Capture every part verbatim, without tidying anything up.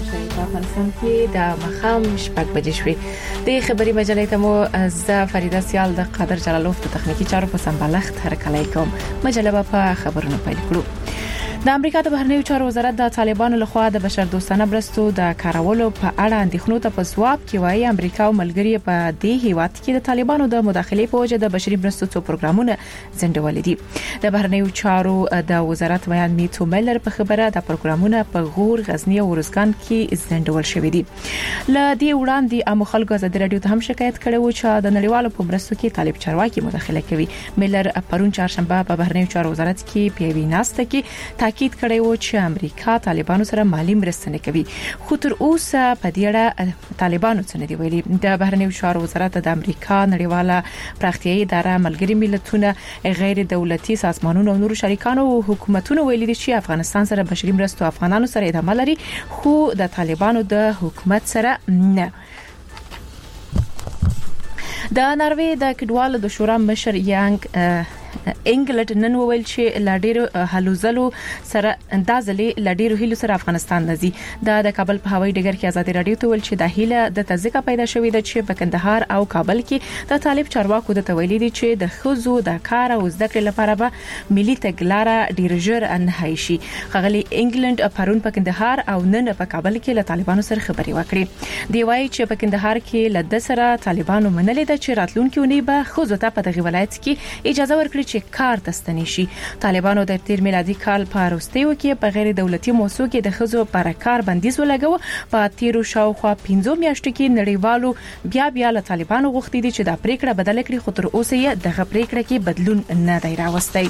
په افغانستان کې د مخام شپږ بجې شوې د خبري مجلې ته مو ز فریده سیال د قادر جلالوف د تخنیکی چارو په سمبالښت هرکلی کوم. مجله په خبرونو پیل کړو. د امریکا د بهرنیو چارو وزارت د طالبانو لخوا د بشردوستانه برستو د کارولو په اړه اندېښنو ته په ځواب کې وایي امریکا او ملګری په دې هیواد کې د طالبانو د مداخلې په وجه د بشري برستو څو پروګرامونه ځنډول دي. د بهرنیو چارو د وزارت بیان میټو میلر په خبره د پروګرامونه په غور، غزنی او ورزګان کې ځنډول شوې دي. ل دې وړاندې عام خلکو ازادي رادیو ته هم شکایت کړی و چې د نړیوالو په برستو کې طالب چارواکي مداخله کوي. میلر پرون چهارشنبه په بهرنیو چارو وزارت کې په ویناسته کې تاکید کړی و چې امریکا طالبانو سره مالی مرسته نه کوي، خو تر اوسه په دې اړه طالبانو څه نه دی ویلي. د بهرنیو چارو وزارت د امریکا نړیواله پراختیایي اداره، ملګری ملتونه، غیر دولتي سازمانونو او نورو شریکانو او حکومتونو ویلي دي چې افغانستان سره بشري مرستو افغانانو سره ادامه لري، خو د طالبانو د حکومت سره نه. د ناروې د کډوالو د شورا مشر یانګ انګلټ نن وویل چې لاډیرو هلوزلو سره اندازلې لاډیرو هیلو سره افغانستان نزي. د د کابل په هوایي ډګر کې ازادي رادیو ته ویل چې د هیله د تزکه پیدا شوې ده چې په کندهار او کابل کې د طالب چارواکو د تویلې دي چې د خزو د کار او زده کړې لپاره به ملي تګلاره ډیر ژر انهایی شي. خغلی انګلند پرون په کندهار او نن په کابل کې له طالبانو سره خبري وکړي. دی وايي چې په کندهار کې له د سره طالبانو منلې ده چې راتلونکي ونی به خزو ته په دغه ولایت کې اجازه ورکړي چې کار تستنی شي. طالبانو د تیر میلادي کال په وروستیو کې په غیر دولتي موسسو کې د خزو پر کار بندیز ولګاوه. په تیرو شاوخوا پنځه میاشتو کې نړیوالو بیا بیا له طالبانو غوښتي دي چې دا پریکړه بدل کړي، خو تر اوسه یې دغه پریکړه کې بدلون نه دی راوستي.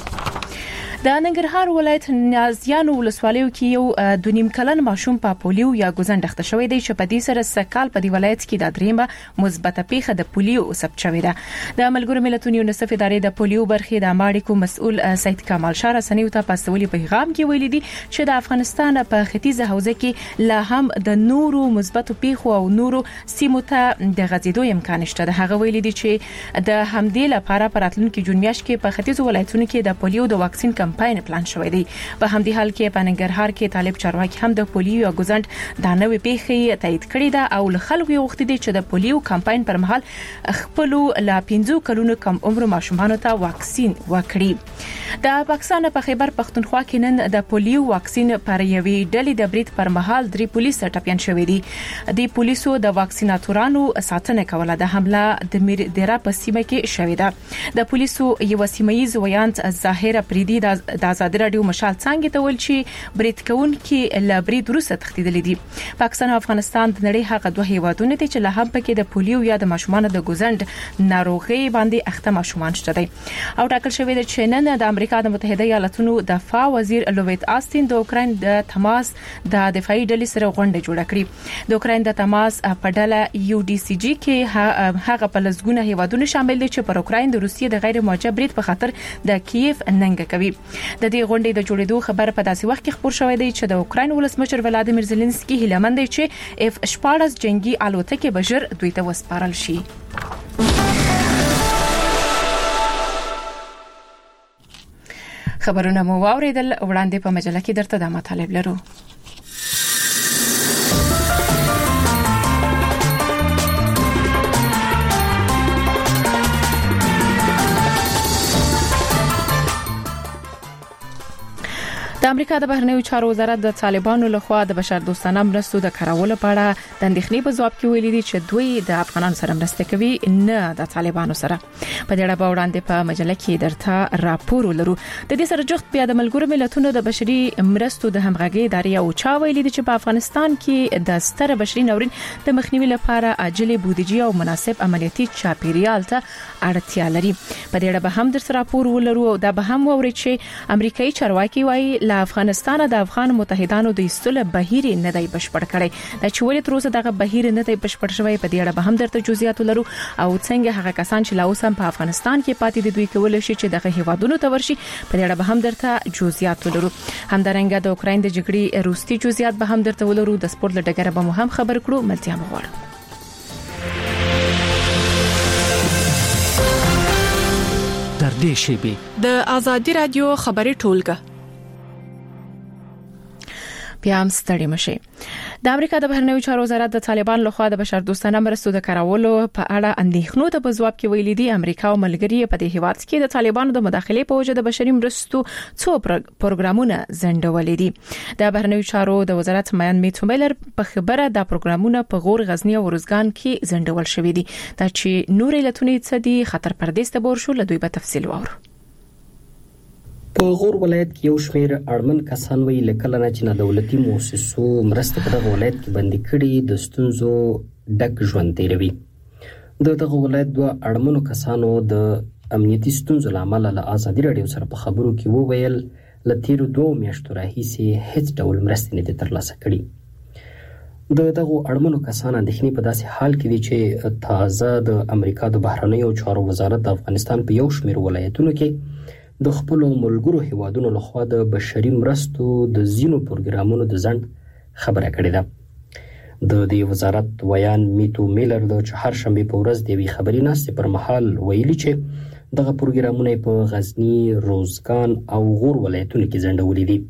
د ننګرهار ولایت نازیانو ولسوالیو کې یو دونیم کلن ماشوم په پولیو یا ګوزنډخته شوی دی چې په دې سره سکال په دی ولایت کې د دریمه مثبته پیښه د پولیو ثبت شوې ده. د ملګرو ملتونو یونیسف ادارې د پولیو برخې د اماړیکو مسؤل سید کمال شاه رسنیو ته په سولي پیغام کې ویلي دي چې د افغانستان په ختیځه حوزه کې لا هم د نورو مثبتو پیښو او نورو سیمو ته د غځېدو امکان شته. د هغه ویلي دي چې د همدې لپاره په راتلونکي جون میاشت کې په ختیځو ولایتونو کې د پولیو د واکسین کمپاین پلان شوی دی. په همدې حال کې په ننګرهار کې طالب چارواکي هم د پولیو یا ګوزنډ د نوې پیښې تایید کړې ده او له خلکو غوښتي دي چې د پولیو کمپاین پر مهال خپل لا پنځه کلونو کم عمر ماشومانو ته واکسین وکړي. د پاکستان په خیبر پختونخوا کې نن د پولیو واکسین پر یوې ډلې د بریټ پر مهال درې پولیس ټپيان شوې دي. د پولیسو د واکسیناتورانو ساتنه کوله. د حمله د میر دیره په سیمه کې شوې ده. د پولیسو یو سیمایي ویانت ظاهر پریدي د ازادي رادیو مشال څنګه ته ول چې بریټ کون کې ل بریټ روسه تختیدل دي. پاکستان او افغانستان د نړۍ هغه دوه هیوادونه دي چې له هم پکې د پولیو یا د ماشومان د ګوزنډ ناروغي باندې اخته ماشومان شته دي. او ټاکل شوی دی چې نن د امریکا د متحده ایالاتونو دفاع وزیر لویت آستین د اوکراین د تماس د دفاعي ډلې سره غونډه جوړه کړې. د اوکراین د تماس په ډله یو ډي سي جي کې هغه په لزګونه هیوادونه شامل دي چې پر اوکراین د روسیې د غیر موجه بریټ په خاطر د کیف ننګ کوي. د دې غونډې د جوړېدو خبر په داسې وخت کې خبر شوې ده چې د اوکراین ولسمشر ولادیمیر زيلنسکي هیله دی چې اف شپاړس جنگي الوتکې بشر دوی ته وسپارل شي. خبرونه مو واوریدل. وړاندې په مجله کې درته د مطالب لرو. د امریکا د بهرنیو چارو وزارت د طالبانو لخوا د بشردوستانه مرستو د کارولو په اړه د اندېښنې په ځواب کې ویلي دي چې دوی د افغانانو سره مرسته کوي، نه د طالبانو سره. په دې اړه به وړاندې په مجله کې درته راپور ولرو. د دې سره جوخت بیا د ملګرو ملتونو د بشري مرستو د همغږي ادارې او چا ویلي دي چې په افغانستان کې د ستر بشري ناورین د مخنیوي لپاره عاجل بودیجه او مناسب عملیاتي چاپیریال ته اړتیا لري. په دې اړه به هم درته راپور ولرو او دا به هم ووري چې امریکایي چارواکي وايي له افغانستان د افغان متحدانو د ایستلو بهیر نه دی بشپړ کړی. دا چې ولې تر اوسه دغه بهیر نه دی بشپړ شوی په دې اړه به هم درته جزئیات ولرو او څنګه هغه کسان چې لا اوس هم په افغانستان کې پاتې دي دوی کولای شي چې دغه هیوادونو ته ورشي. په دې اړه به هم درته جزئیات ولرو. همدارنګه د اوکراین د جګړې روسي جزئیات به هم درته ولرو. د سپورت لټګره به مو هم خبر کړو. ملتیا مو غواړو. در دې شیبه د ازادي رادیو خبري ټولګه بیا هم ستړي مشي. د امریکا د بهرنیو چارو وزارت د طالبان لخوا د بشردوستانه مرستو د کارولو په اړه اندېښنو ته په ځواب کې ویلي دي امریکا او ملګری په دې هیواد کې د طالبانو د مداخلې په وجه د بشري مرستو څو پروګرامونه ځنډولې دي د بهرنیو چارو د وزارت میان میټو میلر په خبره د پروګرامونه په غور غزنی او ورزګان کې ځنډول شوې دي دا چې نور علتونه څه دي خطر پردیس ته بور شو لدوی په تفصیل وورو په غور ولایت کې یو شمېر اړمن کسان وی لکه نه چې دولتي مؤسسو مرسته په دغه ولایت کې بندي کړي د ستونزو ډک ژوند تیروي د دغه ولایت دوه اړمنو کسانو د امنیتي ستونزو لامل له ازادي راډیو سره په خبرو کې وویل ل تیرو دوه میاشتو راهیسې هیڅ ډول مرستې نه دي ترلاسه کړي د دغه اړمنو کسانو اندېښنې په داسې حال کې دي چې تازه د امریکا د بهرنیو چارو وزارت د افغانستان په یو شمېر ولایتونو کې د خپل ملګرو هیوادونو لخوا د بشري مرستو د زینو پروګرامونو د ځنډ خبره کړې ده د دې وزارت ویان میټو میلر د چهارشنبه په ورځ د وی خبري ناستې پر مهال ویلي چې دغه پروګرامونه په غزنی، روزګان او غور ولایتونو کې ځنډولې دي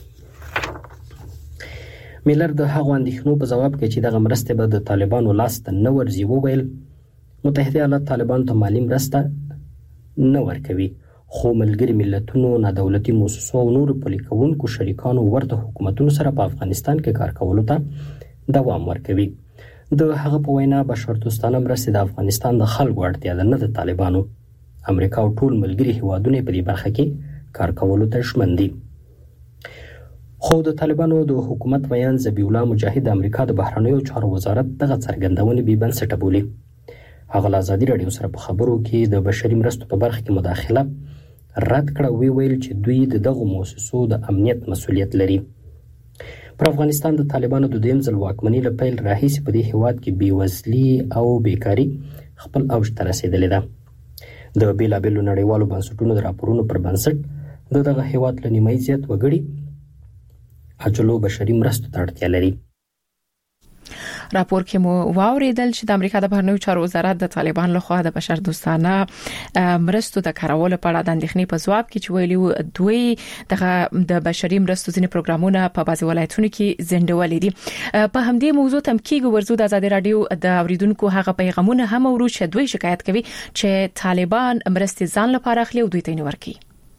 میلر د هغو اندېښنو په ځواب کې چې دغه مرستې به د طالبانو لاس ته نه ورځي وویل متحده ایالات طالبان ته مالی مرسته نه ورکوي خو ملګری ملتونو نه دولتي مؤسسو او نور پلي کوونکو شریکانو ورته حکومتونو سره په افغانستان کې کار کولو ته دوام ورکوي د هغه په وینا بشردوستانه مرستې د افغانستان د خلکو اړتیا ده نه د طالبانو امریکا او ټول ملګری هیوادونه په دې برخه کې کار کولو ته ژمن دي خو د طالبانو د حکومت ویان ذبیح الله مجاهد د امریکا د بهرنیو چارو وزارت دغه څرګندونې بې بنسټه بولي هغه له ازادي راډیو سره په خبرو کې د بشري مرستو په برخه کې مداخله رد کړه وی ویل چې دوی د دغه مؤسسو د امنیت مسؤلیت لري پر افغانستان د طالبانو د دویم ځل واکمنۍ له پیل راهیسې په دې هیواد کې بېوزلي او بیکاري خپل اوج ته رسېدلې ده د بېلابېلو نړیوالو بنسټونو د راپورونو پر بنسټ د دغه هیواد له نیمایي زیات وګړي عاجلو بشري مرستو ته اړتیا لري راپور کې مو واوریدل چې د امریکا د بهرنیو چارو وزارت د طالبان لخوا د بشردوستانه مرستو د کارولو په اړه د اندېښنې په ځواب کې چې ویلي دوی دغه د بشري مرستو ځینې پروګرامونه په بعضي ولایتونو کې ځنډولې دي په همدې موضوع تم کېږي ورزو د ازادي راډیو د اوریدونکو هغه پیغامونه هم ورو چې دوی شکایت کوي چې طالبان مرستې ځان لپاره اخلي او دوی ته نه ورکوي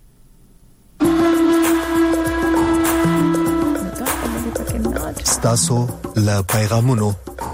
ستاسو له پیغامونو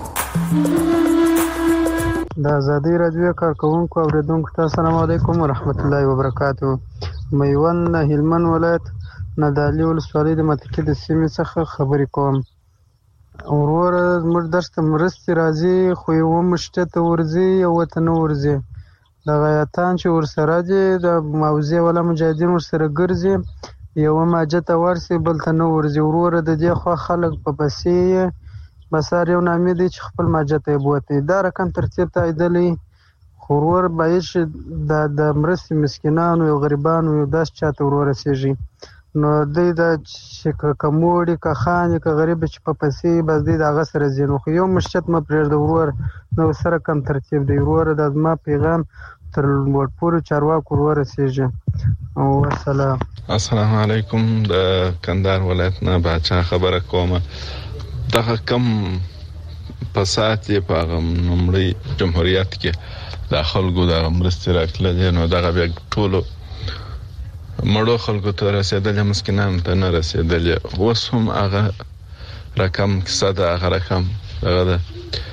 د ازادي راډیو کارکونکو اوریدونکو ته السلام علیکم ورحمت الله وبرکاتہ میوند هلمند ولایت ندالي ولسوالۍ د متکې د سیمې څخه خبرې کوم ورور موږ درسته مرستې راځي خو یو مشته ته ورځي یو ته نه ورځي د غیاتان چې ورسره دي د موضوع ولا مجاهدین ورسره ګرځي یو ماجته ورسي بل ته نو ورځي ورور د دې خو خلک په بسې بسار یو نامې دي چې خپل ماجته بوته دا رقم ترتیب ته ایدلی خورور بایش د د مرستې مسکینانو او غریبانو یو داس چاته ورور رسیږي نو د د کوموړي که خان که غریب چې په پسې بس د هغه سره زینو خو یو مشت م پرېږد ورور نو سره کم ترتیب دی ورور د ما پیغام تر ورپورې چارواکو ورور رسیږي او السلام السلام علیکم د کندهار ولایت نه باچا خبره کومه دغه کم پسات په نومړی جمهوریت کې د خلکو د مرستې راکړل نو دغه بیا ټولو مړو خلکو ته رسیدل مسکینانو ته نه رسیدل اوس هم هغه رقم کیسه ده هغه رقم هغه ده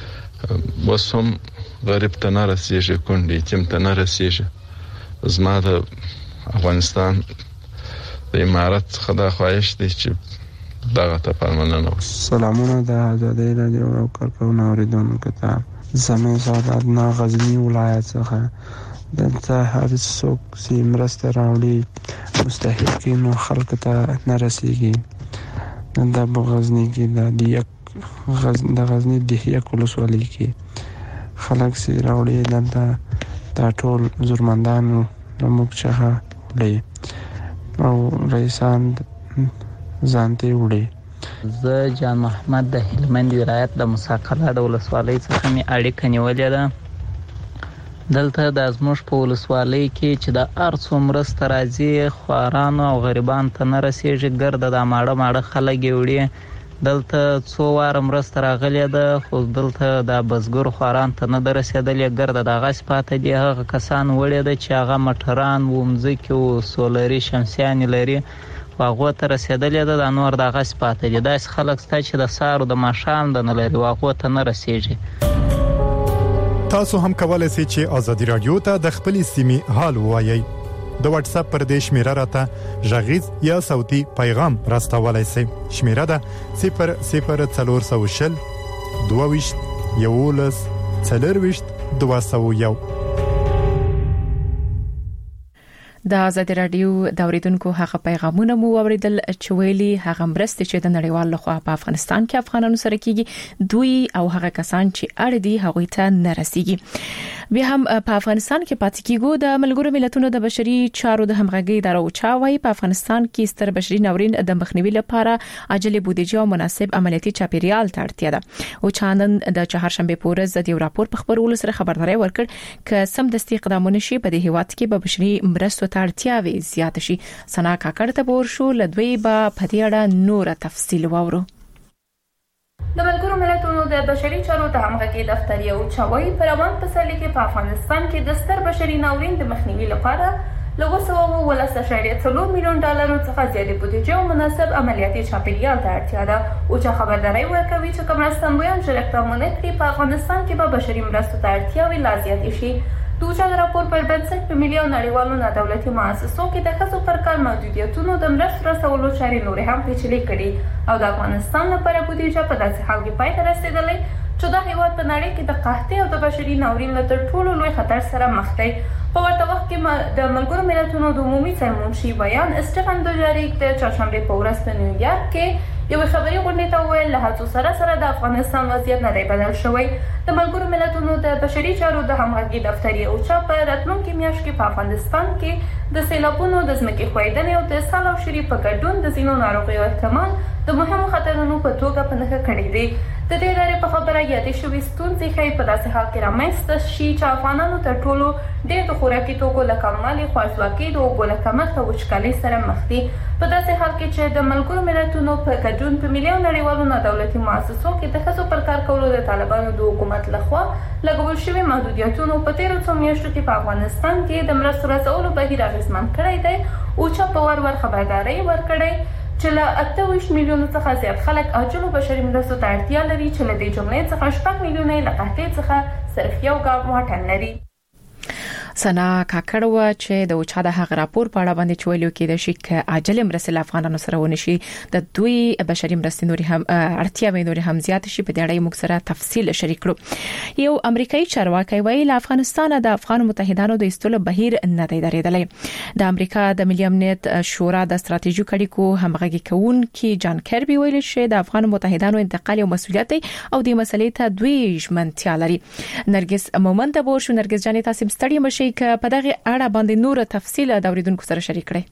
اوس هم غریب ته نه رسیږي کونډې یتیم ته نه رسیږي زما د افغانستان د امارت څخه دا خواهش دی چې دغه ته پرمننه سلامونه د ازادي راډیو او کارکونکو اوریدونکو ته زمې سعادت نه غزنی ولایت څخه دلته هر څوک چې مرسته راوړي مستحقینو خلکو ته نه رسیږي د غزنی کې د دیک غزنی د غزنی د یک ولسوالۍ کې خلک چې راوړي دلته دا ټول زورمندانو موږ څخه وړي او رئیسان ځانته وړي زه جان محمد د هلمند ولایت د مساقله د ولسوالۍ څخه می اړیکه نیولې ده دلته د ازموش په ولسوالۍ کې چې د ارڅو مرسته راځي خوارانو او غریبانو ته نه رسیږي ګرد د ماړه ماړه خلک وړي دلته څو واره مرسته راغلې ده خو دلته د بزګر خواران ته نه درسېدلې ګرده د هغه پاتې دي هغه کسان وړي ده چې هغه مټران و مځکې او سولري شمسیانې لري واغو ته رسیدلې ده د نور د هغه پاتې دي داس خلک ستا چې د سارو د ماښام د نه لري واغو ته نه رسیږي. تاسو هم کولای شئ چې ازادي رادیو ته د خپل سیمې حال ووایي. د واتس اپ پر دې شمیره راته ژغیز یا صوتي پیغام راستولای شئ. شمیره ده صفر صفر څلور سوه شل دوه ویشت یولس څلور ویشت دوه سوه یو. د آزادي رادیو د اوریدونکو هغه پیغامونه مو اوریدل چې ویلي هغه مرستې چې د نړیوال لخوا په افغانستان کې افغانانو سره کیږي دوی او هغه کسان چې اړ دي هغه ته نه رسیږي. بیا هم په افغانستان کې پاتې کیږي د ملګرو ملتونو د بشري چارو د همغږي اداره او چاوي په افغانستان کې ستر بشري ناورین د مخنیوي لپاره عاجل بودیجه او مناسب عملیاتي چاپیریال ته اړتیا ده. او چاندن د چهارشنبه پورز د یو راپور په خبرولو سره خبرداري ورکړ ک سم دستي اقدامونه شي په دې هیواد کې په بشري مرستو اړتیاوي زیات شي. سنا کاکړ ته بور شو لدوی با پدیړه نور تفصیل وورو. د ملګرو ملتونو د بشري چارو د همغږي دفتر یو چوي پر روان پسلي کې په افغانستان کې د ستر بشري ناورین د مخنیوي لپاره لږ څه ولس اشاریه څلور میلیون ډالر څخه زیاتې بودیجه او مناسب عملیاتي چاپیریال ته اړتیا ده. او چې خبرداري ورکوي چې کوم راستنویان چې اقدامونه کړي په افغانستان کې به بشري مرستو ته اړتیاوي لا زیاتې شي. دوجا راپور پر بنسټ په مليون نړیوالو نه دولتي مؤسسو کې د خصو پر کار محدودیتونو د مرستو رسولو چارې نور هم پیچلې کړي او د افغانستان لپاره بودیجه په داسې حال کې پای ته رسیدلې چې د هیواد په نړۍ کې د قحطۍ او د بشري ناورین له تر ټولو لوی خطر سره مخ دی. په ورته وخت کې د ملګرو ملتونو د عمومي سرمنشي بیان اسټفن دوجاریک د چهارشنبه په ورځ په نیویارک کې یو خبري غونډه ته ویل له هڅو سره سره د افغانستان وضعیت نه دی بدل شوی. د ملګرو ملتونو د بشري چارو د همغږي دفتر یو چا په راتلونکي میاشت کې په افغانستان کې د سیلابونو د ځمکې ښویدنې او د سال او شری په ګډون د ځینو ناروغیو احتمال د مهمو خطرونو په توګه په نښه کړی دی. د دې ادارې په خبره یادې شوې ستونزې ښایي په داسې حال کې رامنځته شي چې افغانانو تر ټولو ډېر د خوراکي توکو له کموالي خوارځواکۍ د اوبو له کمښت او وچکالۍ سره مخ دي. په داسې حال کې چې د ملګرو ملتونو په ګډون په ملي او نړیوالو نه دولتي مؤسسو کې د ښځو پر کار کولو د طالبانو د حکومت لخوا لګول شوي محدودیتونو په تیرو څو میاشتو کې په افغانستان کې د مرستو رسولو بهیر اغېزمن کړی دی. او چې په ور ور خبرداري ورکړی چې له اته ویشت میلیونو څخه زیات خلک عاجلو بشري مرستو ته اړتیا لري چې له دې جملې څخه شپږ میلیونه له قحطۍ څخه صرف یو ګام واټن لري. سنا کاکړ و چې د اوچا د هغه راپور په اړه باندې چویلو کې د شیک عاجل مرسل افغانانو سره ونشي د دوی بشري مرستې نوري هم اړتیاوي نوري هم زیات شي. په دې اړه موږ سره تفصیل شریک کړو. یو امریکایي چارواکي وایي له افغانستان د افغان متحدانو د استولو بهیر نه دی درېدلی. د امریکا د ملي امنیت شورا د ستراتیژیک اړیکو همغږي کوونکي جان کربي ویل چې د افغان متحدانو انتقال یو مسولیت دی او د مسلې ته دوی ژمنتیا لري. نرګس مومند بور شو. نرګس جانې تاسو ستړي مشي ک په دغه اړه باندې نور تفصیل د اوریدونکو سره شریک کړئ.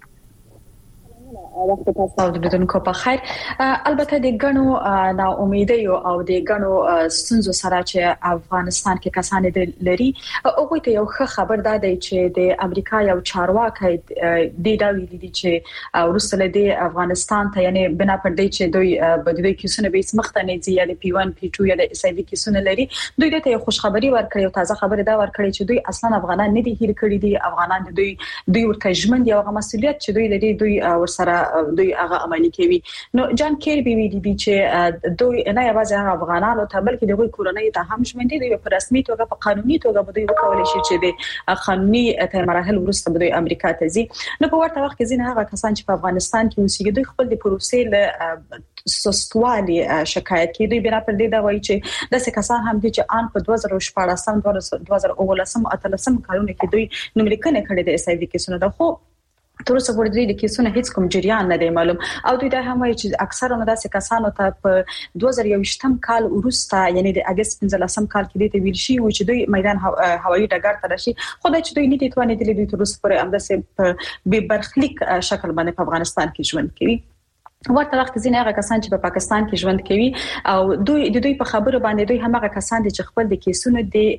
وخت تاسو اوریدونکو په خیر. البته د غنو نا امیدي او د غنو ستونزو سره چې افغانستان کې کسان لري او ته یو ښه خبر ده چې د امریکا یو چارواکي د دا ویلي دي چې ورسره د افغانستان ته یعنی بنا پر دې چې دوی په دې کې سونه به مخته نه دي یا د پی واحد پی دوه یا د اس ای وی کې سونه لري دوی ته خوش خبری ورکړي او تازه خبره دا ورکړي چې دوی اصلا افغانان نه دي هیر کړی دي. افغانان دوی دوی ورته ژمن دي او مسؤلیت چې دوی لري دوی ورسره دوی هغه عملي کوي. نو جان کیربي ویلي دي چې دوی نه یوازې افغانانو ته بلکې د دوی کورنۍ ته هم ژمن دي په رسمي توګه په قانوني توګه به دوی وکولای شي چې د قانوني تر مراحل وروسته به دوی امریکا ته ځي. نو په ورته وخت کې ځینې هغه کسان چې په افغانستان کې اوسېږي دوی خپل د پروسې له سستوالي شکایت کوي. دوی بنا پر دې دا وایي چې داسې کسان هم دي چې ان په دوه زره شپږ دوه زره اوولس اتلسم کلونو کې دوی نوملیکنه کړې د اس ای وی کې سونه ده خو تر اوسه پورې دوی د کیسونو هیڅ کوم جریان نه دی معلوم. او دوی دا هم وایي چې اکثره نو داسې کسانو ته په دوه زره یوویشتم کال وروسته یعنی د اگست پنځلسم کال کې د ویل شي و چې دوی میدان هوایي ډګر ته راشي خو دا چې دوی نه دي توانې دي تر اوسه پورې همداسې په بې برخلیک شکل باندې په افغانستان کې ژوند کوي. ورته وخت ځینې هغه کسان چې په پاکستان کې ژوند کوي او دوی د دوی په خبرو باندې دوی هم هغه کسان دي چې خپل د کیسونو د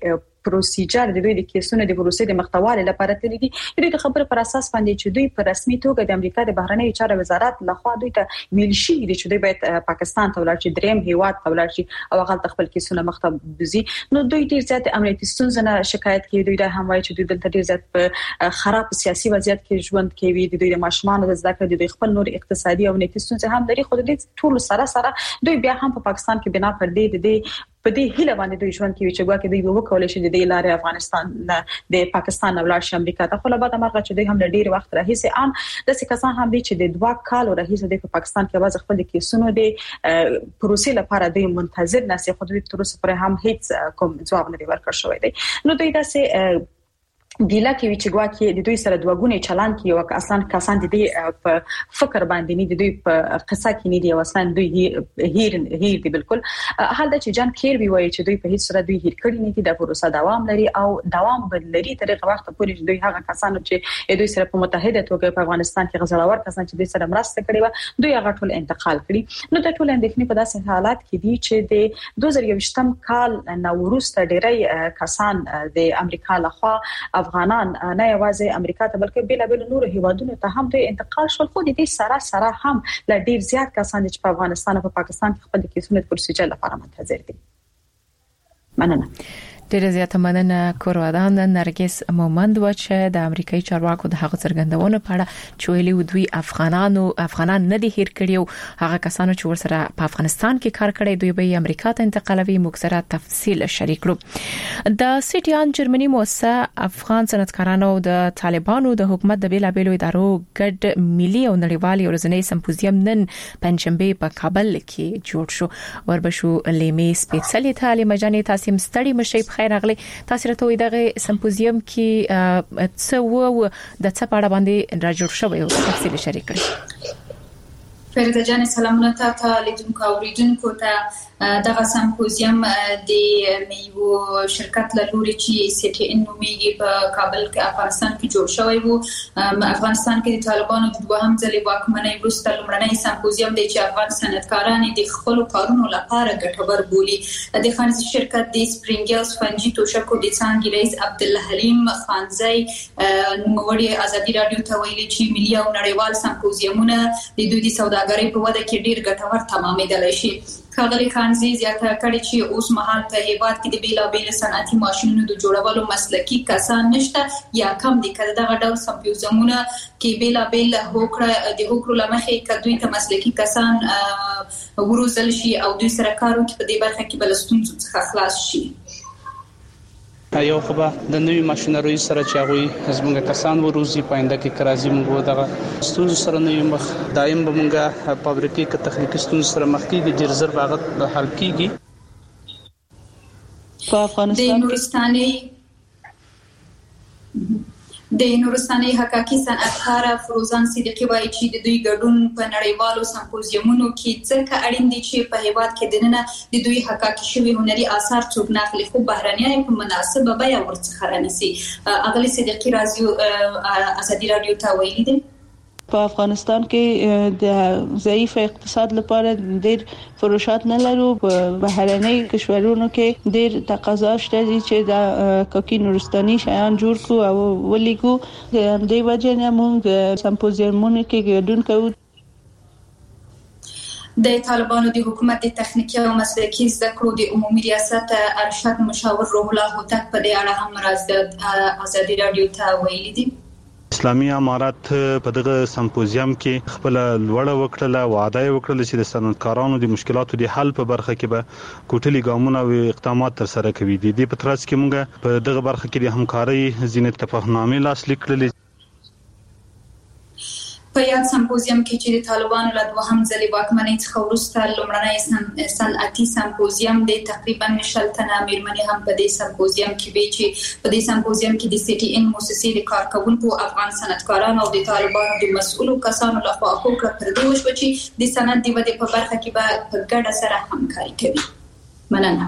پروسیجر د دوی د کیسونو د پروسې د مختوالي لپاره تللی دي دوی د خبرو پر اساس باندې چې دوی په رسمي توګه د امریکا د بهرنی چارو وزارت لخوا دوی ته ویل شي چې دوی باید پاکستان ته ولاړ شي دریم هیواد ته ولاړ شي او هغه خپل کیسونه مختبزي نو دوی ډیر زیات امنیتي ستونزې شکایت کوي دوی د هم وایي چې دوی دلته ډیر زیات په خراب سیاسي وضعیت کې ژوند کوي د دوی د ماشومان د زده کړې د خپل نور اقتصادي او امنیتي ستونزې هم لري خو د دې ټول سره سره دوی بیا هم په پاکستان کې بنا پر دې د په دې هیله باندې دوی ژوند کوي چې ګواکې دوی وکولای شي د دې لارې افغانستان د پاکستان ولاړ شي امریکا ته خو له بعد مرغه چې دوی هم ډیر وخت راهیسه ان د سکسان هم دي چې د دوه کال راهیسه د پاکستان کې واځ خپل کیسونو د پروسې لپاره دوی منتظر نسي خو دوی تر اوسه پورې هم هیڅ کوم ځواب نه دی ورکړ شوی دی نو دوی داسې ګیلا کې چې ګواکې د دوی سره دوغونه چلان کې او اصلا کسان دي په فکر باندې نه دي دوی په قصه کې نه دي او اصلا دوی هیر هیر دي بالکل حال دا چې جان کیربي وایي چې دوی په هیڅ سره دوی هیر کړی نه دي د پروسه دوام لري او دوام بدلري تر هغه وخت پورې دوی هغه کسان چې دوی سره په متحده توګه په افغانستان کې غزلور کسان چې دوی سره مرسته کړې و دوی هغه ټول انتقال کړي نو د ټول اندېښنې په داسې حالات کې دي چې د دوه زره یوولسم کال نوروز ډېری کسان د امریکا لخوا افغانان نه یوازې امریکا ته بلکې بل بل نور هیوادونو ته هم د انتقال شول خو د دې سره سره هم ل ډیر زیات کسان چې په افغانستان او په پاکستان کې خپل کیسونه پروسیجر لپاره منتظر دي مننه ډیره زیاته مننه کوروادان نرګس مومند و چې د امریکایي چارواکو د هغه څرګندونو په اړه چې ویلي دوی افغانانو افغانان نه دي هیر کړیو هغه کسانو چې ورسره په افغانستان کې کار کړی دوی به امریکا ته انتقالوي موږ سره تفصیل شریک کړو د سټیان جرمني مؤسسه افغان صنعتکارانو د طالبانو د حکومت د بیلابېلو ادارو ګډ ملي او نړیوالي ورځنی سمپوزیم نن پنځمبه په کابل کې جوړ شو وربشو لیمې سپیڅلې تعلیم جنې تاسو مستړي مشي خیر اغلی تاسو راته وي دغه سمپوزیم کې څه وو د څه په اړه باندې راجوړ شوی او تفصیل شریک کړئ فريده جان سلامونه تاسو لیدونکو او ریډونکو ته دغه سمپوزیم د میو شرکت له لوري چې سی ټي ان نوميږي په کابل کې افغانستان کې جوړ شوی وو افغانستان کې د طالبانو د دوهم ځلې واکمنۍ وروسته لومړنی سمپوزیم دی چې افغان صنعتکاران د خپل کارونو لپاره ګټور بولي د خانزي شرکت د سپرینګلز فنجي توشکو د څنګه رئیس عبد الله حلیم خانزي نوموړي ازادي رادیو ته ویلي چې ملي او نړیوال سمپوزیمونه د دوی د سوداګرۍ په وده کې ډیر ګټور تمامېدلی شي خاغلی خانزي زیاته کړي چې اوس مهال په هیواد کې د بیلابېل صنعتي ماشينونو د جوړولو مسلکي کسان نشته یا کم دي کله دغه ډول سمپوزیمونه کې بیلابېل هوکړه د هوکړو لمخې کډوي ته مسلکي کسان وروزل شي او دوی سره کار وکړي په دې برخه کې بلستون څخه خلاص شي یو خو به د نوې ماشينري سره چې هغه زموږ کسان وروزي پاینده کې کرازي موږ دغه ستونزو سره نه مخ دایم به موږ فابریکې کې تخنیکي ستونزو سره مخ کیږي چې رزرو هغه حل کیږي په افغانستان کې نورستاني د نورستاني حقاقي صنعتکار فروزان صدیقي وایي چې د دوی ګډون په نړیوالو سمپوزیمونو کې ځکه اړین دي چې په هیواد کې دننه د دوی حقاقي شوی هنري آثار څوک ناخلي خو بهرانيان په مناسبه بیا ورڅخه رانسي اغلی صدیقي رازیو ازادي رادیو ته ویلي دي په افغانستان کې د ضعیف اقتصاد لپاره ډېر فروشات نه لرو په بهرنۍ کشورونو کې ډېر تقاضا شته چې د کوکی نورستاني شیان جوړ کو او ولیکو د دې وجه نه موږ سمپوزیمونو کې ګډون کوو د طالبانو د حکومت د تخنیکی او مسلکي زده کړو د عمومي ریاست ارشد مشاور روح الله هوتک په دې اړه هم راز ازادي رادیو ته ویلي دي اسلامي امارات په دغه سمپوزیم کې خپل لوړه وکړه وعده وکړه چې د صنعتکارانو د مشکلاتو د حل په برخه کې به کوټلي ګامونه او اقدامات تر سره کوي د دې په ترڅ کې موږ په دغه برخه کې د همکارۍ ځینې تفاهمنامې لاسلیک کړل په یاد سمپوزیم کې چې د طالبانو له دوهم ځلې واکمنۍ څخه وروسته لومړنی صنعتي سمپوزیم د تقریبا شل تنه میرمنې هم په دې سمپوزیم کې وی چې په دې سمپوزیم کې د سی ټي ان مؤسسې د کارکونکو افغان صنعتکارانو او د طالبانو د مسؤلو کسانو لخوا هوکړه پر دې وشو چې د صنعت د ودې په برخه کې به په ګډه سره همکاري کوي مننه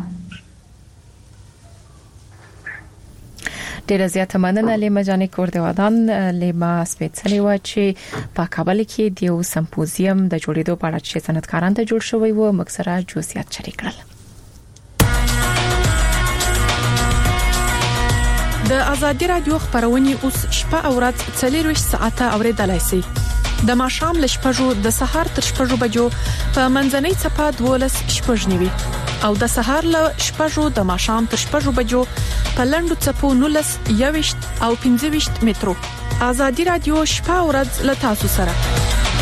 ډیره زیاته مننه لیما جانې کوردوادان لیما سپیڅلې و چې په کابل کې د یو سمپوزیم د جوړېدو په اړه چې صنعتکاران ته جوړ شوی و مکسره جوسیات شریک کړل د ازادي رادیو خبرونه اوس شپه او ورځ څلور ساعته اوریدلای شئ. د ماښام ل شپږو د سهار تر شپږو بجو په منځنۍ چپه دولس شپږ نیوي او د سهار ل شپږو د ماښام تر شپږو بجو په لندو چپو نولس یويشت او پنځه ویشت مترو. ازادي رادیو شپه او ورځ ل تاسو سره.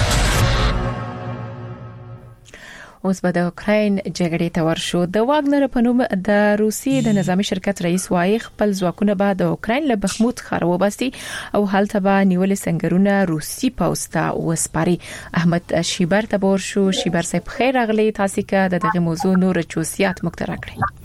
اوس به د اوکراین جګړې ته ورشو. د واګنر په نوم د روسي د نظامی شرکت رئیس وايي خپل ځواکونه به د اوکراین له بخموت ښار وباسي او هلته به نیولې سنگرونه روسي پوسټه وسپاري. احمد شیبر ته ورشو. شیبر صاحب خیر اغلی تاسو کا د دغه موضوع نور چوسیات مقترح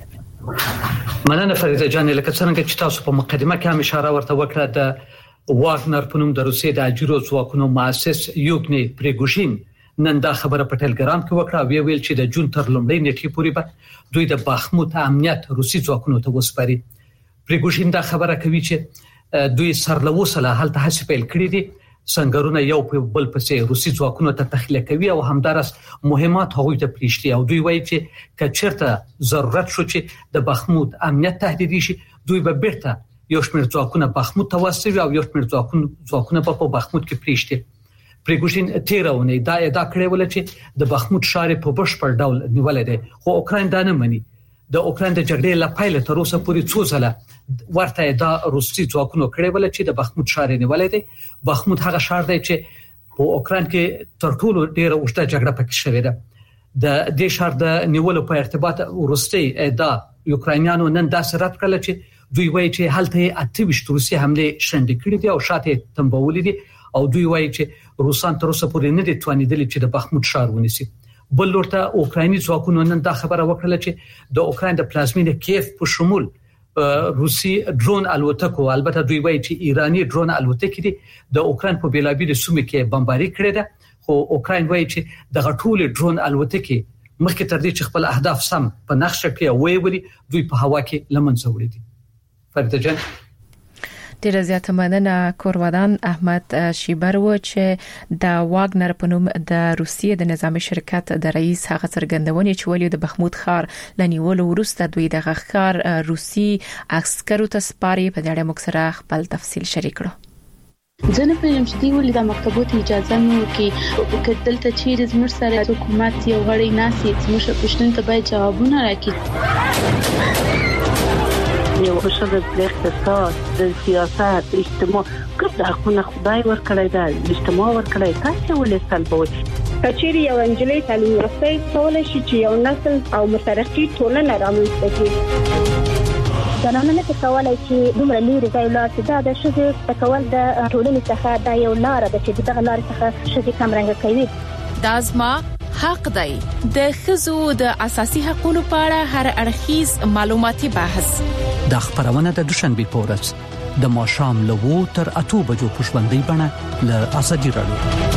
کړئ. مننه فریده جان. لکه څنګه چې تاسو په مقدمه کې هم اشاره ورته وکړه، د واګنر په نوم د روسي د اجرو ځواکونو مؤسس یوګني پریګوژین نن دا خبره په ټلګرام کې وکړه او ویل چې د جون تر لومړۍ نیټې پورې به دوی د بخموت امنیت روسي ځواکونو ته وسپاري. پریګوژین دا خبره کوي چې دوی سرلوسله هلته هڅې پیل کړې دي، څنګهونه یو په بل پسې روسي ځواکونو ته تخلیه کوي او همدارس مهمات هغوی ته پریشتي او دوی وایي چې کچرته ضرورت شو چې د بخموت امنیت تهدیدي شي، دوی به بیرته یو شمېر ځواکونه بخموت ته واستوي او یو شمېر ځواکونه په بخموت کې پریشتي. پریګوژین تیرونه دا ادعا کړې ول چې د بخموت ښار په بشپړ ډول نیولې ده، خو اوکراین دا نه مني. د اوکراین د جګړې لپاره تر اوسه پورې څو ځله ورته ادعا روسي ځواکونو کړې ول چې د بخموت ښار نیولې ده. بخموت هغه ښار دی چې په اوکراین کې تر ټولو ډیره اوږده جګړه پکې شوې ده. د دې ښار د نیولو په ارتباط ورستي ادعا یوکراینانو نن داسې رد کړل چې دوی وایي چې هلته اته ویشت روسي حمله شنډ کړې دي او شاته تنبولې دي او دوی وایي چې روسان تر اوسه پورې نه دي توانیدلي چې د بخموت ښار ونیسي. بل لورته اوکرایني ځواکونو نن دا خبره وکړه چې د اوکراین د پلازمینه کیف په شمول روسي ډرون الوتکو، البته دوی وایي چې ایرانی ډرون الوتکې دي د اوکراین په بیلابیل سیمو کې بمباري کړې ده، خو اوکراین وایي چې د غټول ډرون الوتکې مخکې تر دې چې خپل اهداف سم په نقشه کې وایي دوی په هوا کې لمنځه وړي دي. فرید جان ډیره زیاته مننه. کورودان احمد شیبر و چې د واګنر په نوم د روسیې د نظامی شرکت د رئیس هغه څرګندونې چې ولې د بخموت ښار لنیولو وروسته دوی د ښار روسي عسکرو ته سپاري. په دې اړه موږ سره خپل تفصیل شریک کړو. زه نه پوهیم چې دی ولې د مکتبوت اجازه نه ورکړي، کله چې زموږ سره حکومت یو غړی ناسي زموږ پښتون ته باید جوابونه راکړي. یو شل د اقتصاد، د سیاست، اجتماع کوم حقونه خدای ورکړی دا اجتماع ورکړی، تاسو ولې سلبوي؟ کچېری یو انجلۍ تعلیم یافته کولای شي چې یو نسل او مترقي ټولنه رامنځته کړي. زنانه نه کولای چې دومره لري ځای لاته دا د شذ تکول د ټولنې څخه دا یو لار ده چې دغه لار څخه شذ کمرنګ کوي. دازما حق دی د خزو د اساسي حقوقو په اړه هر اړخیز معلوماتي بحث. د خبرونه د دوشنبه پورز د ماښام له وو تر اته بجو په ژوندۍ بڼه له ازادي رادیو.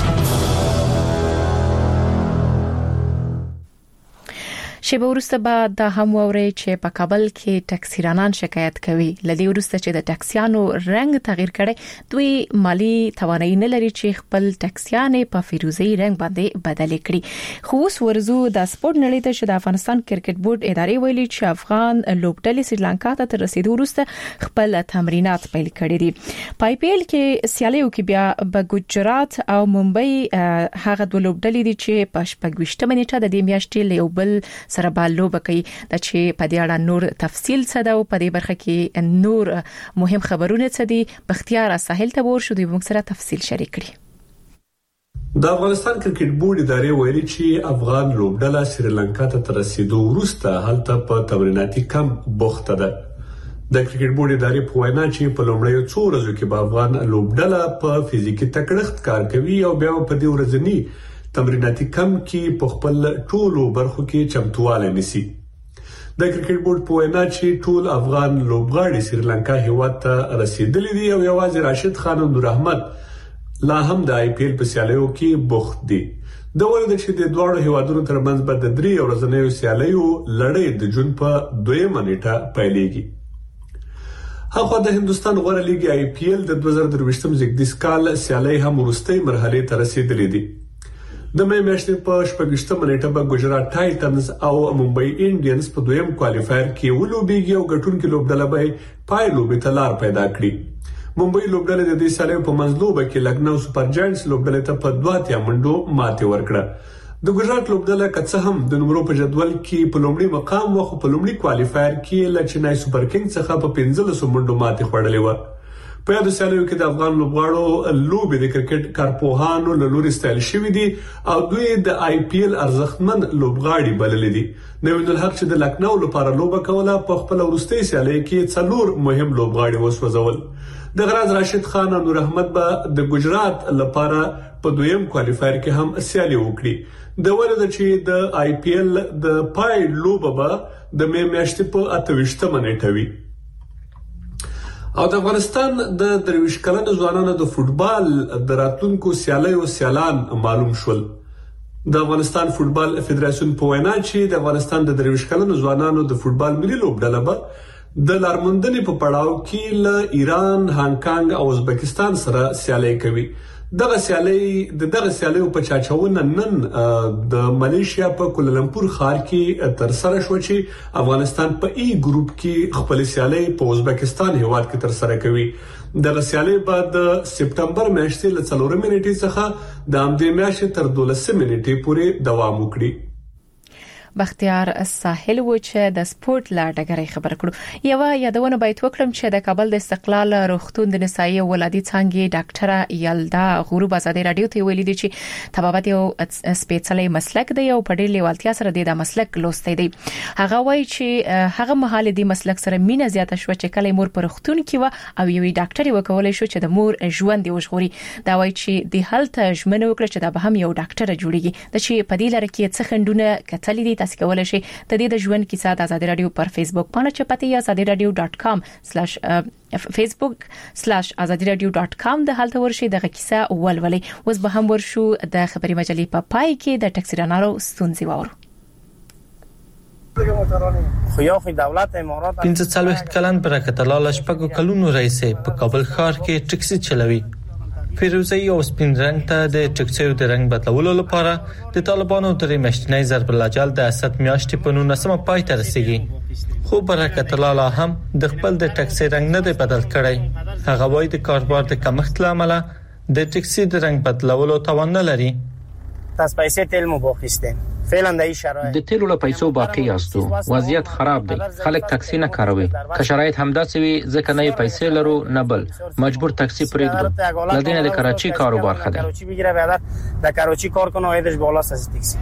شیبه ورسته بعد د هم ووري چې په کابل کې ټاکسیرانان شکایت کوي لدی ورسته چې د ټاکسیانو رنگ تغییر کړي، دوی مالی توانایي نه لري چې خپل ټاکسیانې په فیروزي رنگ باندې بدل کړي. خو اوس ورزو د سپورت نړۍ ته چې د افغانستان کرکټ بورډ ادارې ویلي چې افغان لوبډلې سریلانکا ته تر رسیدو وروسته خپل تمرینات پیل کړي دي. پای پیل کې سیالیو کې بیا په ګجرات او ممبئی هغه د لوبډلې دي چې په شپږ نیټه د دې میاشتې له یو بل سره بالو بکی د چې په دې اړه نور تفصیل څه دا او په دې برخه کې نور مهم خبرونه څه دي. بختیار ساحل ته ور شو د موږ سره تفصیل شریک کړي. د افغانستان کرکټ بورډ ادارې ویلي چې افغان لوبډله سریلانکا ته تر رسیدو وروسته هلته په تمریناتي کمپ بوخته ده. د کرکټ بورډ ادارې په وینا چې په لومړیو څو ورځو کې به افغان لوبډله په فزیکي تکړښت کار کوي او بیا په دې ورځنی تمریناتي کم کې په خپل ټولو برخو کې چمتواله نسی. د کرکټ بورډ په وینا چې ټول افغان لوبغاړي سریلانکا هیواد ته رسیدلي دي او یوازې راشد خان او نور احمد لا هم د آی پی ایل په سیالیو کې بوخت دي. د ولید چې د دوه هیوادونو ترمنځ به د درې ورځې سیالیو لړۍ د جون په دویمه نیټه پیلېږي. هغه د هندستان غوړه لیګ آی پی ایل د دوه زره درویشتم زیږدیز کال سیالي هم ورستۍ مرحله ته رسیدلې دي. د مې میاشتې په شپږشتمه نیټه به ګجرات ټایټنز او ممبئی انډینز په دویم کوالیفایر کې ولوبېږي او ګټونکو لوبډله به پای لوبې ته لار پیدا کړي. ممبئی لوبډله د دې سالي په منځلوبه کې لګنو سپر جاینټس لوبډله ته په دوه اتیا منډو ماتې ورکړه. د ګجرات لوبډله که څه هم د نمبرو په جدول کې په لومړي مقام و، خو په لومړي کوالیفایر کې له چنای سپر کینګ څخه په پنځلس منډو ماتې خوړلې و. په یاد سالو کې د افغان لوبغاړو لوبې د کرکټ کارپوهانو له لوري ستایل شوې دي او دوی د آی پی ایل ارزښتمن لوبغاړي بللې دي. نوید الحق چې د لکنو لپاره لوبه کوله په خپل وروستي سالي کې څلور مهم لوبغاړي وسوځول. د غراز راشد خان او نور احمد به د ګجرات لپاره په دویم کوالیفایر کې هم سیالي وکړي. د ولید چې د آی پی ایل د پای لوبه به د مې میاشتې په اتويشتمه نیټه وي. او د افغانستان د درویش کلن ځوانانو د فوتبال د راتلونکو سیالیو سیالان معلوم شول. د افغانستان فوتبال فدراسیون په وینا چې د افغانستان د درویش کلن ځوانانو د فوتبال ملي لوبډله به د لارموندنې په پړاو کې له ایران، هانګ کانګ او ازبکستان سره سیالي کوي. دغه سیالي د دغه سیالیو په چاچونه نن د ملیشیا په کوالالمپور ښار کې تر سره شو چې افغانستان په ای ګروپ کې خپل سیالي په ازبکستان هیواد کې تر سره کوي. دغه سیالي بعد د سپټمبر میاشتې له څلورمې نیټې څخه د همدې میاشتې تر دولسمې نیټې پورې دوام وکړي. بختیار ساحل و چې د سپورت لا ډګرې خبر کړو. یو یادونه باید وکړم چې د کابل د استقلال روغتون د نسایي ولادي څنګه ډاکټره یلدا غروب ازادي رادیو ته ویلي دي چې طبابت یو سپیشلي مسلک دی او په ډېر لیوالتیا سره د مسلک لوستي دی. هغه وایي چې هغه مهال د مسلک سره مینه زیاته شو چې کله مور پر روغتون کې و او یو ډاکټر وکولای شو چې د مور ژوند دی وژغوري. دا وایي چې د هلته ژمنه وکړه چې دا به هم یو ډاکټر جوړیږي. د چې په دې لاره کې څه خندونه کتلې دي تاسو کولای شئ د دې د ژوند کیسه د آزادي رادیو پر فیسبوک باندې چپاتی یا آزادي رادیو ډاټ کام سلاش فیسبوک سلاش آزادي رادیو ډاټ کام د حالت ورشي دغه کیسه ولولي. اوس به هم ورشو د خبري مجلې په پای کې د ټکسي رانارو ستونزې وورو. خو یو خو دولت امارات پنځه څلوېښت کلن برکت الله لشپګو کلونو رئیس په کابل ښار کې ټکسي چلوي. فیروزي او سپین رنگ ته د ټکسیو د رنگ بدلولو لپاره د طالبانو درې مشتنی ضرب العجل د اسد میاشتې په نولسمه پای ته رسیدي. خو برکت الله هم د خپل د ټکسي رنگ نه دی بدل کړی. هغه وایي د کاروبار د کمښت لامل د ټکسي د رنگ بدلولو توان نه لري. تاسو پیسې تل مو بوخیستین فعلا د شرایط د تیلو له پیسو باقی یاستو. وضعیت خراب دی. خلک تاکسی نه کاروي. که شرایط همداسې وي ځکه نه پیسې لرو نه بل مجبور تاکسی پرېږدو. لدینه د کراچي کاروبار خده. کراچی بگیره بعد در کراچی کار کنه ایدش بالاست از تاکسی.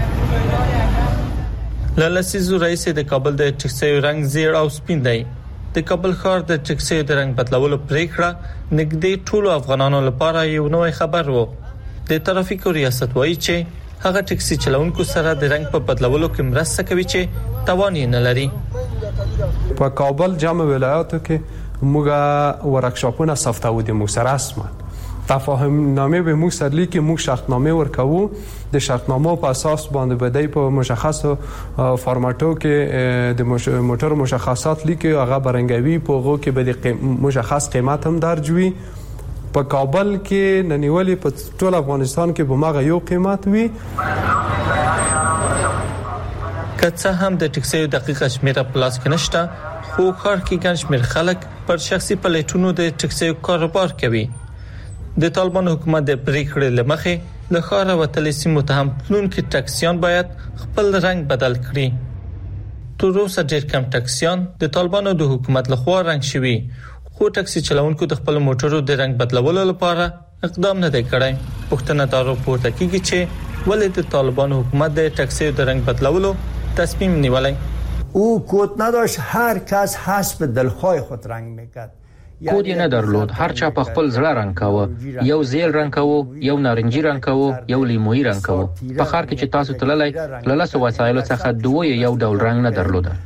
لالسیزو رئیس د کابل د ټکسیو رنگ زیړ او سپین دی. د کابل ښار د ټکسیو د رنگ بدلولو پریکړه نګدې ټولو افغانانو لپاره یو نوې خبر وو. د ترافیکو ریاست وایي چې هغه ټکسي چلونکو سره د رنگ په بدلولو کې مرسته کوي چې توان یې نه لري. په کابل جامع ولایاتو کې موږ ورکشاپونه سافتو دي موږ سره اسمان تفاهم نامه به موږ سره لیکي موږ شرطنامه ورکوو. د شرطنامه په اساس باندې بدای په مشخص فارماتو کې د موټر مشخصات لیکي هغه برنګوي په هغه کې به د مشخص قیمت هم درج وي. په کابل کې ننیولې په ټول افغانستان کې به ماغه یو قیمت وي. کڅه هم د ټکسیو دقیقه شمیره پلاس کې نشته خو کار کې ګڼ شمېر خلک پر شخصي پلیټونو د ټکسیو کاروبار کوي. د طالبان حکومت د پریکړې لمخې له ښار وتلې سیمو ته هم تلونکي ټکسیان باید خپل رنگ بدل کړي. تر اوسه ډېر کم ټکسیان د طالبانو د حکومت لخوا رنگ شوي. خو ټکسي چلونکو د خپل موټرو د رنگ بدلولو لپاره اقدام نه دی کړی. پښتنه دارو پورته کیږي چې ولې د طالبانو حکومت د ټکسي د رنگ بدلولو تصمیم نیولی. او کود نداشت، هر کس حسب دلخواه خود رنگ میکرد. کود یې نه درلود. هر چا په خپل زړه رنگ کاوه. یو زیل رنگ کاوه، یو نارنجي رنگ کاوه، یو لیمویي رنگ کاوه. په ښار کې چې تاسو تللی له لاسو وسایلو څخه دوی یو ډول رنگ نه درلود.